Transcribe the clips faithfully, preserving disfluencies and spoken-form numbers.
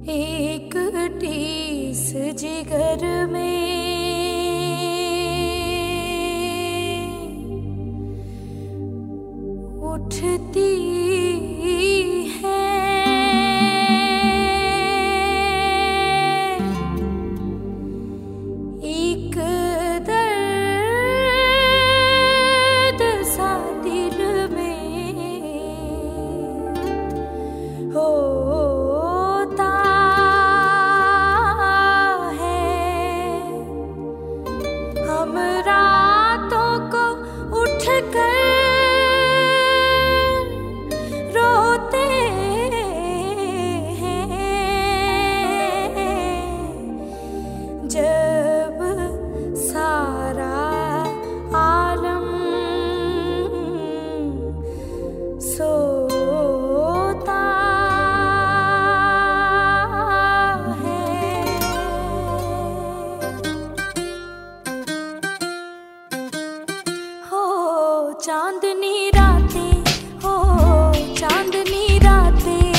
एक टीस जिगर में उठती है, एक दर्द सा दिल में होता है। हम रातों को उठकर जब सारा आलम सोता है। हो चांदनी रातें, हो चांदनी रातें,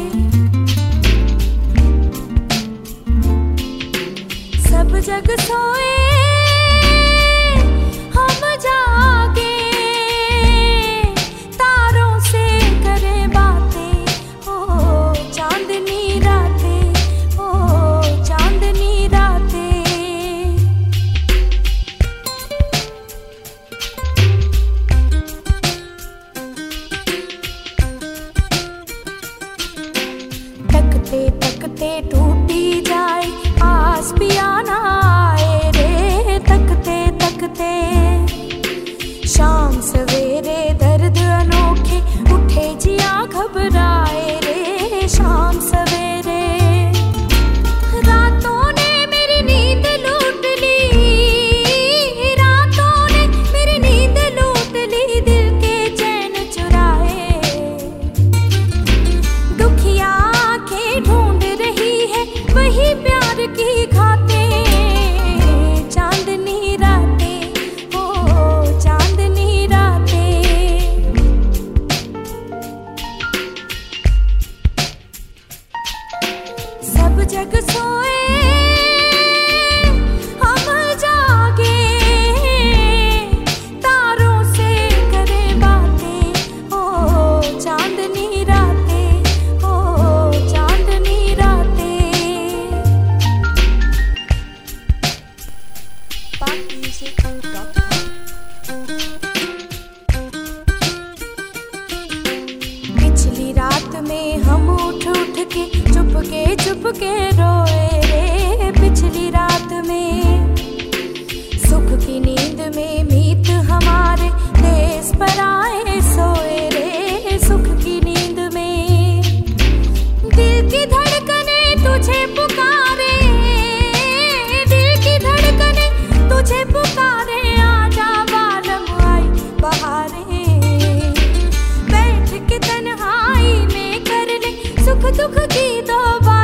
सब जग सोए हम जागे, तारों से करें बातें। ओ चांदनी रातें, ओ चांदनी रातें, तकते तकते टूटी जाए आस पिया ना आए रे। तकते तकते शाम सवेरे दर्द अनोखे उठे जिया घबराए रे। शाम सवेरे रातों ने मेरी नींद लूट ली, रातों ने मेरी नींद लूट ली, दिल के चैन चुराए। दुखिया आंखें ढूंढ रही है वही प्यार की खाते। चांदनी रातें, ओ चांदनी रातें, सब जग सोए हम जागे, तारों से करें बातें। ओ चांदनी रातें, ओ चांदनी रातें। पिछली रात में हम उठ उठ के चुप के चुप के रोए रे। पिछली रात में सुख की नींद में मीत हमारे देश पर आए सोए रे। सुख की नींद में दिल की धड़कने तुझे पुकारे, दिल की धड़कने तुझे पुकारे। आजा बालम आई बहारे, बैठ के तन्हाई में कर ले सुख दुख की दो बातें।